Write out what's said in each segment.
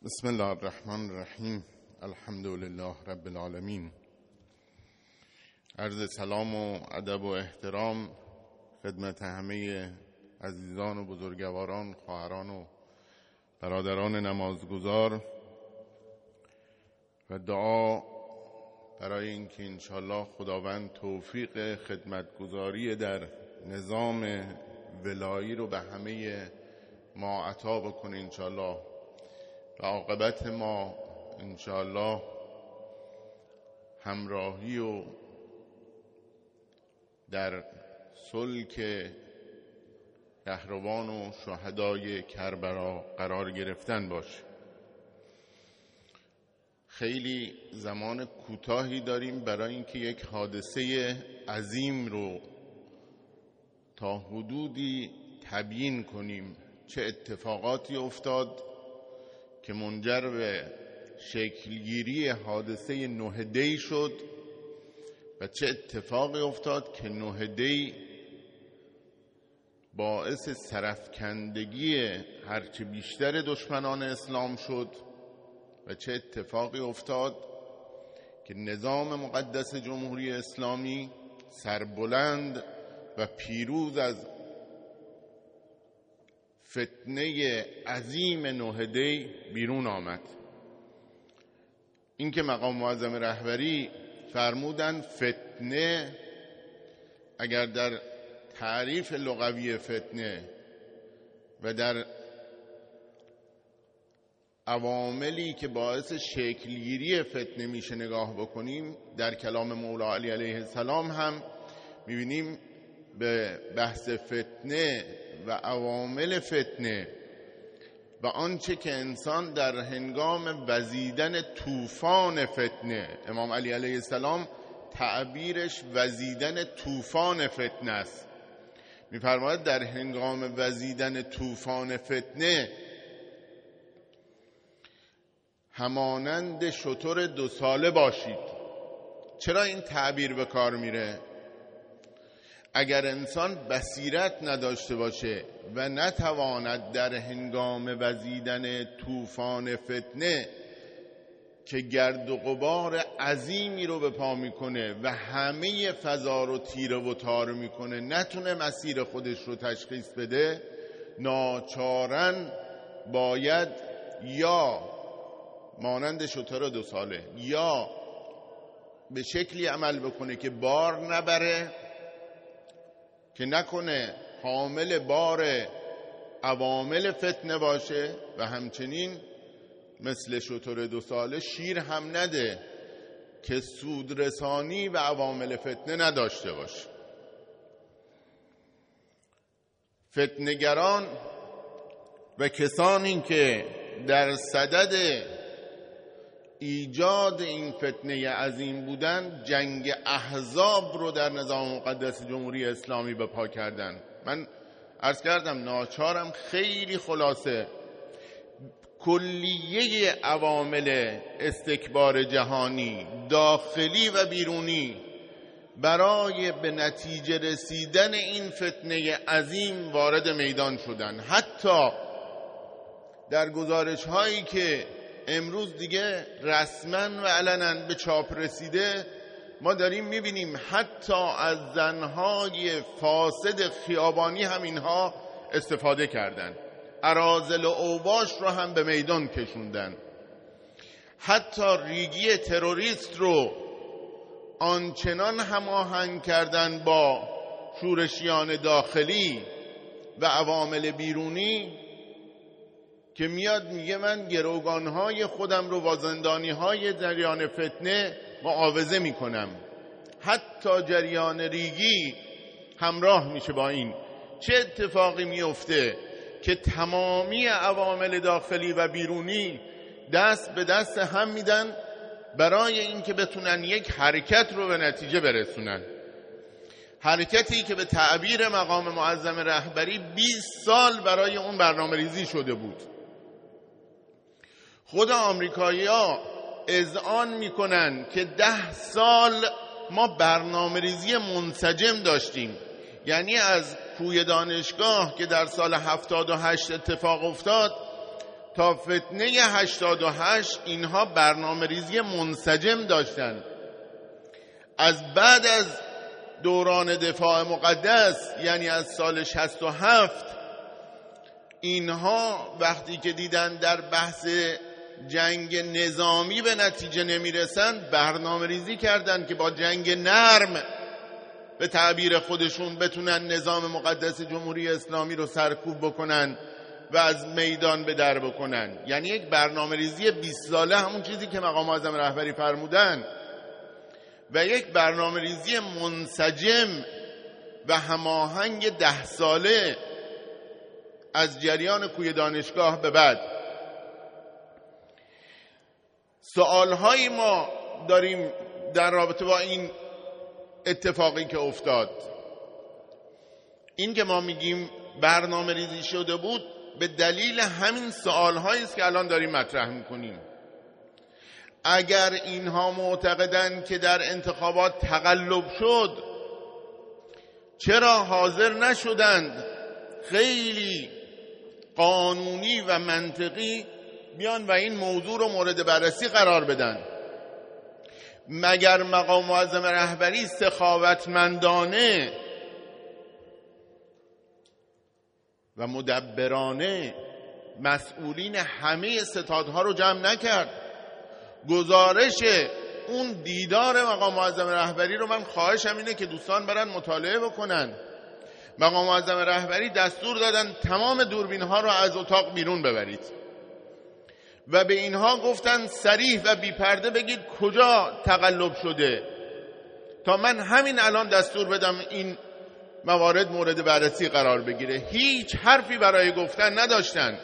بسم الله الرحمن الرحیم. الحمد لله رب العالمین. عرض سلام و ادب و احترام خدمت همه عزیزان و بزرگواران، خواهران و برادران نمازگزار و دعا برای اینکه انشالله خداوند توفیق خدمتگزاری در نظام ولایی رو به همه ما عطا بکنه انشالله و عاقبت ما انشاءالله همراهی و در سلک رهروان و شهدای کربلا قرار گرفتن باشه. خیلی زمان کوتاهی داریم برای اینکه یک حادثه عظیم رو تا حدودی تبیین کنیم. چه اتفاقاتی افتاد که منجر به شکلگیری حادثه 9 دی شد و چه اتفاقی افتاد که 9 دی باعث سرفکندگی هرچه بیشتر دشمنان اسلام شد و چه اتفاقی افتاد که نظام مقدس جمهوری اسلامی سربلند و پیروز از فتنه عظیم 9 دی بیرون آمد. این که مقام معظم رهبری فرمودن فتنه، اگر در تعریف لغوی فتنه و در عواملی که باعث شکلگیری فتنه میشه نگاه بکنیم، در کلام مولا علی علیه السلام هم میبینیم به بحث فتنه و عوامل فتنه و آنچه که انسان در هنگام وزیدن طوفان فتنه، امام علی علیه السلام تعبیرش وزیدن طوفان فتنه است. می‌فرماید در هنگام وزیدن طوفان فتنه همانند شتر 2 ساله باشید. چرا این تعبیر به کار میره؟ اگر انسان بصیرت نداشته باشه و نتواند در هنگام وزیدن طوفان فتنه که گرد و غبار عظیمی رو به پا میکنه و همه فضا رو تیره و تار میکنه، نتونه مسیر خودش رو تشخیص بده، ناچارن باید یا مانند شتر 2 ساله یا به شکلی عمل بکنه که بار نبره، که نکنه حامل بار عوامل فتنه باشه و همچنین مثل شتر 2 ساله شیر هم نده که سودرسانی و عوامل فتنه نداشته باشه. فتنه‌گران و کسانی که در صدد ایجاد این فتنه عظیم بودن، جنگ احزاب رو در نظام مقدس جمهوری اسلامی به پا کردن. من عرض کردم ناچارم خیلی خلاصه کلیه عوامل استکبار جهانی داخلی و بیرونی برای به نتیجه رسیدن این فتنه عظیم وارد میدان شدن. حتی در گزارش هایی که امروز دیگه رسما و علنا به چاپ رسیده، ما داریم میبینیم حتی از زنهای فاسد خیابانی هم اینها استفاده کردن، اراذل و اوباش رو هم به میدان کشوندن، حتی ریگی تروریست رو آنچنان هماهنگ کردن با شورشیان داخلی و عوامل بیرونی که میاد میگه من گروگانهای خودم رو با زندانیهای جریان فتنه معاوضه میکنم. حتی جریان ریگی همراه میشه با این. چه اتفاقی میفته که تمامی عوامل داخلی و بیرونی دست به دست هم میدن برای اینکه بتونن یک حرکت رو به نتیجه برسونن. حرکتی که به تعبیر مقام معظم رهبری 20 سال برای اون برنامه ریزی شده بود. خود آمریکایی‌ها اذعان میکنن که 10 سال ما برنامه ریزی منسجم داشتیم. یعنی از کوی دانشگاه که در سال 78 اتفاق افتاد تا فتنه 88 اینها برنامه ریزی منسجم داشتن. از بعد از دوران دفاع مقدس، یعنی از سال 67، اینها وقتی که دیدن در بحث جنگ نظامی به نتیجه نمیرسن، برنامه ریزی کردن که با جنگ نرم به تعبیر خودشون بتونن نظام مقدس جمهوری اسلامی رو سرکوب بکنن و از میدان به در بکنن. یعنی یک برنامه ریزی 20 ساله، همون چیزی که مقام معظم رهبری فرمودن، و یک برنامه ریزی منسجم و هماهنگ 10 ساله از جریان کوی دانشگاه به بعد. سوالهایی ما داریم در رابطه با این اتفاقی که افتاد. این که ما میگیم برنامه ریزی شده بود به دلیل همین سوالهایی است که الان داریم مطرح میکنیم. اگر اینها معتقدند که در انتخابات تقلب شد، چرا حاضر نشدند خیلی قانونی و منطقی بیان و این موضوع رو مورد بررسی قرار بدن؟ مگر مقام معظم رهبری سخاوتمندانه و مدبرانه مسئولین همه ستادها رو جمع نکرد؟ گزارش اون دیدار مقام معظم رهبری رو من خواهشم اینه که دوستان برن مطالعه بکنن. مقام معظم رهبری دستور دادن تمام دوربین ها رو از اتاق بیرون ببرید و به اینها گفتن صریح و بی پرده بگید کجا تقلب شده تا من همین الان دستور بدم این موارد مورد بررسی قرار بگیره. هیچ حرفی برای گفتن نداشتن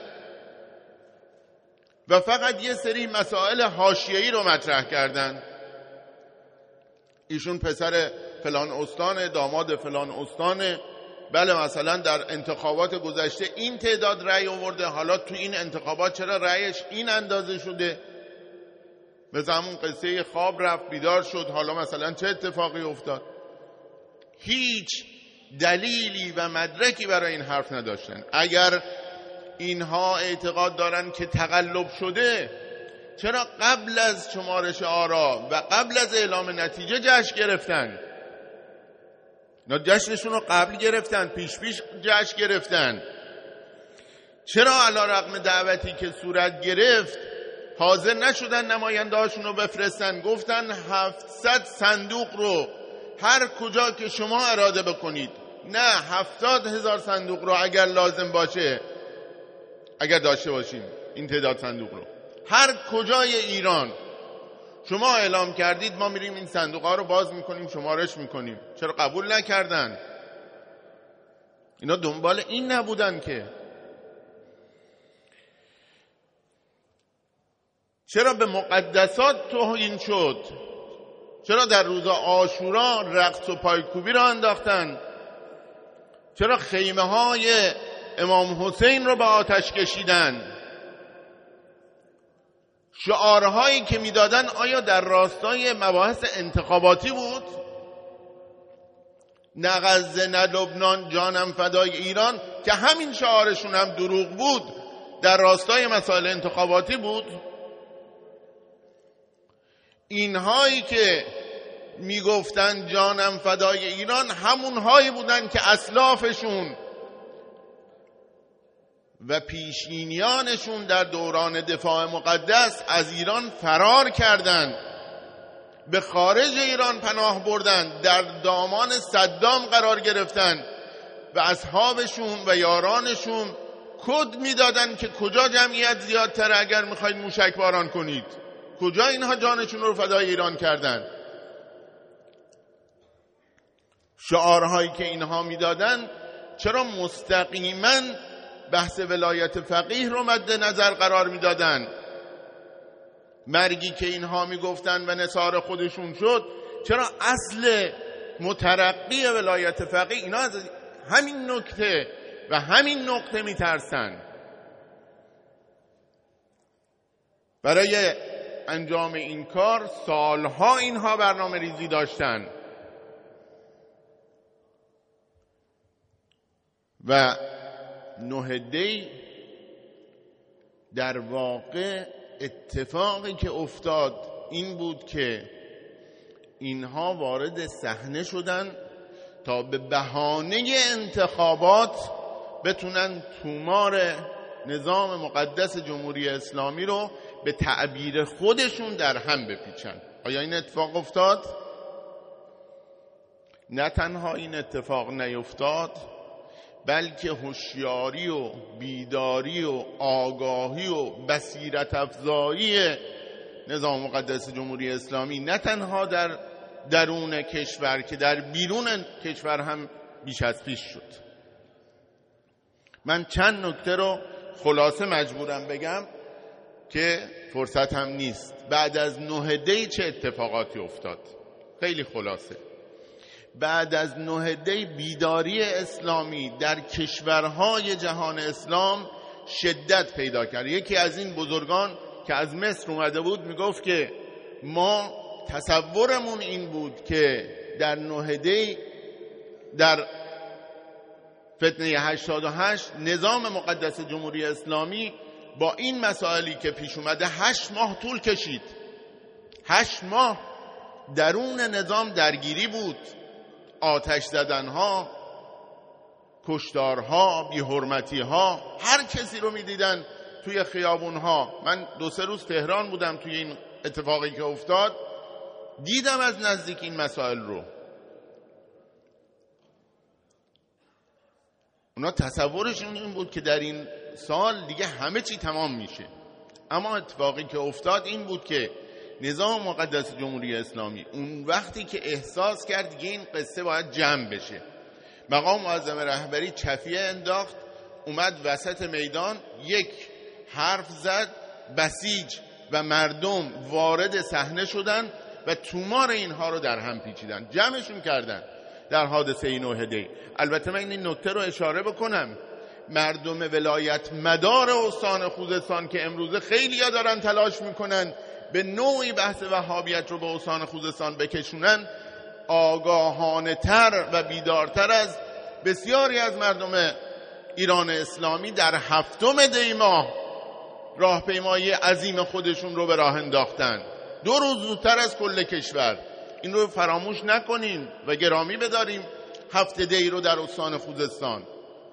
و فقط یه سری مسائل حاشیه‌ای رو مطرح کردن. ایشون پسر فلان استان، داماد فلان استانه، بله مثلا در انتخابات گذشته این تعداد رأی آورده، حالا تو این انتخابات چرا رأیش این اندازه شده؟ مثل همون قصه خواب رفت بیدار شد، حالا مثلا چه اتفاقی افتاد؟ هیچ دلیلی و مدرکی برای این حرف نداشتن. اگر اینها اعتقاد دارن که تقلب شده، چرا قبل از شمارش آرا و قبل از اعلام نتیجه جشن گرفتن؟ اینا جشنشون رو قبل گرفتن، پیش جشن گرفتن. چرا علی رغم دعوتی که صورت گرفت حاضر نشدن نماینده هاشون رو بفرستن؟ گفتن 700 صندوق رو هر کجا که شما اراده بکنید، نه 70,000 صندوق رو اگر لازم باشه، اگر داشته باشیم این تعداد صندوق رو هر کجای ایران شما اعلام کردید، ما میریم این صندوق ها رو باز میکنیم، شمارش میکنیم. چرا قبول نکردن؟ اینا دنبال این نبودن که؟ چرا به مقدسات توهین شد؟ چرا در روز عاشورا رقص و پایکوبی را انداختن؟ چرا خیمه های امام حسین رو به آتش کشیدن؟ شعارهایی که میدادن آیا در راستای مباحث انتخاباتی بود؟ نه غزه نه لبنان جانم فدای ایران، که همین شعارشون هم دروغ بود، در راستای مسائل انتخاباتی بود؟ اینهایی که میگفتن جانم فدای ایران همونهایی بودن که اسلافشون و پیشینیانشون در دوران دفاع مقدس از ایران فرار کردند، به خارج ایران پناه بردن، در دامان صدام قرار گرفتن و اصحابشون و یارانشون کد میدادن که کجا جمعیت زیادتره اگر میخواید موشک باران کنید. کجا اینها جانشون رو فدای ایران کردن؟ شعارهایی که اینها میدادن چرا مستقیما بحث ولایت فقیه رو مد نظر قرار میدادن؟ مرگی که اینها میگفتن و نثار خودشون شد، چرا اصل مترقی ولایت فقیه؟ اینا از همین نکته و همین نقطه میترسن. برای انجام این کار سالها اینها برنامه ریزی داشتن و 9 دی در واقع اتفاقی که افتاد این بود که اینها وارد صحنه شدن تا به بهانه انتخابات بتونن تومار نظام مقدس جمهوری اسلامی رو به تعبیر خودشون در هم بپیچن. آیا این اتفاق افتاد؟ نه تنها این اتفاق نیفتاد، بلکه هوشیاری و بیداری و آگاهی و بصیرت افزایی نظام مقدس جمهوری اسلامی نه تنها در درون کشور که در بیرون کشور هم بیش از پیش شد. من چند نکته رو خلاصه مجبورم بگم که فرصت هم نیست. بعد از 9 دی چه اتفاقاتی افتاد؟ خیلی خلاصه. بعد از 9 دی بیداری اسلامی در کشورهای جهان اسلام شدت پیدا کرد. یکی از این بزرگان که از مصر اومده بود میگفت که ما تصورمون این بود که در 9 دی در فتنه 88 نظام مقدس جمهوری اسلامی با این مسائلی که پیش اومده 8 ماه طول کشید. 8 ماه درون نظام درگیری بود، آتش زدنها، کشتارها، بی‌حرمتیها، هر کسی رو میدیدن توی خیابونها. من 2-3 روز تهران بودم، توی این اتفاقی که افتاد دیدم از نزدیک این مسائل رو. اونا تصورشون این بود که در این سال دیگه همه چی تمام میشه، اما اتفاقی که افتاد این بود که نظام مقدس جمهوری اسلامی اون وقتی که احساس کرد دیگه این قصه باید جمع بشه، مقام معظم رهبری چفیه انداخت، اومد وسط میدان، یک حرف زد، بسیج و مردم وارد صحنه شدن و تومار اینها رو در هم پیچیدن، جمعشون کردن در حادثه 9 دی. البته من این نکته رو اشاره بکنم، مردم ولایت مدار استان خوزستان که امروزه خیلی‌ها دارن تلاش میکنن به نوعی بحث وهابیت رو به استان خوزستان بکشونن، آگاهانه تر و بیدارتر از بسیاری از مردم ایران اسلامی در 7 دی ماه راهپیمایی عظیم خودشون رو به راه انداختن، 2 روز زودتر از کل کشور. این رو فراموش نکنیم و گرامی بداریم 7 دی رو در استان خوزستان.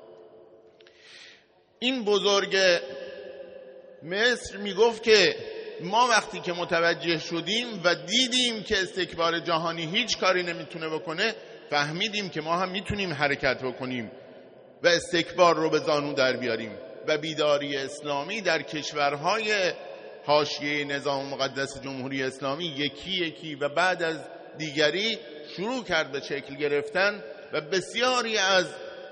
این بزرگ مصر میگفت که ما وقتی که متوجه شدیم و دیدیم که استکبار جهانی هیچ کاری نمیتونه بکنه، فهمیدیم که ما هم میتونیم حرکت بکنیم و استکبار رو به زانو در بیاریم و بیداری اسلامی در کشورهای حاشیه نظام مقدس جمهوری اسلامی یکی یکی و بعد از دیگری شروع کرد به شکل گرفتن و بسیاری از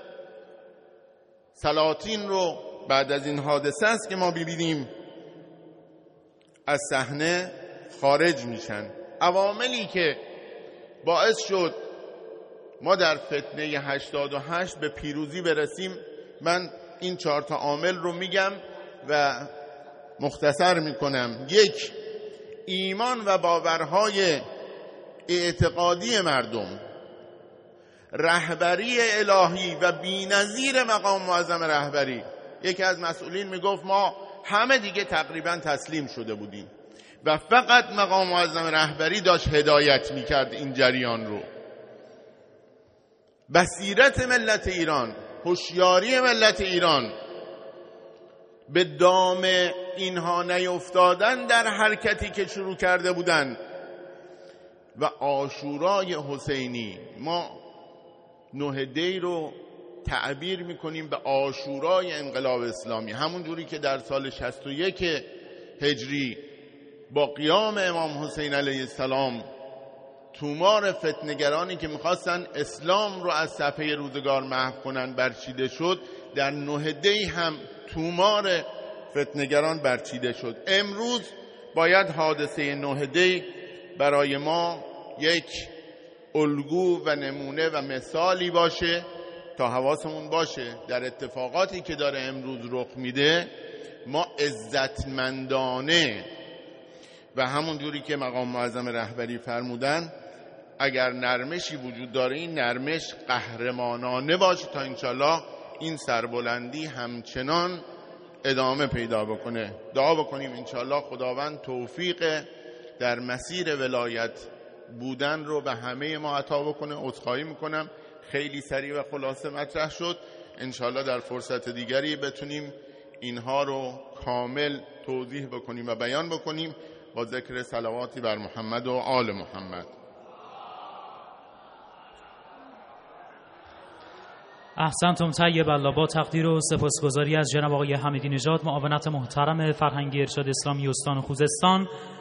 سلاطین رو بعد از این حادثه است که ما ببینیم از صحنه خارج میشن. عواملی که باعث شد ما در فتنه 88 به پیروزی برسیم، من این 4 عامل رو میگم و مختصر میکنم. 1. ایمان و باورهای اعتقادی مردم، رهبری الهی و بی‌نظیر مقام معظم رهبری. یکی از مسئولین میگفت ما همه دیگه تقریبا تسلیم شده بودیم و فقط مقام معظم رهبری داشت هدایت میکرد این جریان رو. بصیرت ملت ایران، هوشیاری ملت ایران، به دام اینها نیفتادن در حرکتی که شروع کرده بودن و عاشورای حسینی. ما 9 دی رو تعبیر میکنیم به عاشورای انقلاب اسلامی، همون جوری که در سال 61 هجری با قیام امام حسین علیه السلام تومار فتنگرانی که میخواستن اسلام رو از صفحه روزگار محو کنن برچیده شد، در 9 دی هم تومار فتنگران برچیده شد. امروز باید حادثه 9 دی برای ما یک الگو و نمونه و مثالی باشه تا حواسمون باشه در اتفاقاتی که داره امروز رخ میده ما عزتمندانه و همون جوری که مقام معظم رهبری فرمودن اگر نرمشی وجود داره این نرمش قهرمانانه باشه تا انشالله این سربلندی همچنان ادامه پیدا بکنه. دعا بکنیم انشاءالله خداوند توفیق در مسیر ولایت بودن رو به همه ما عطا بکنه. عذرخواهی میکنم خیلی سریع و خلاصه مطرح شد، انشاءالله در فرصت دیگری بتونیم اینها رو کامل توضیح بکنیم و بیان بکنیم با ذکر صلواتی بر محمد و آل محمد. احسنتم طیب الله. با تقدیر و سپاسگزاری از جناب آقای حمیدی نژاد، معاونت محترم فرهنگی ارشاد اسلامی استان خوزستان،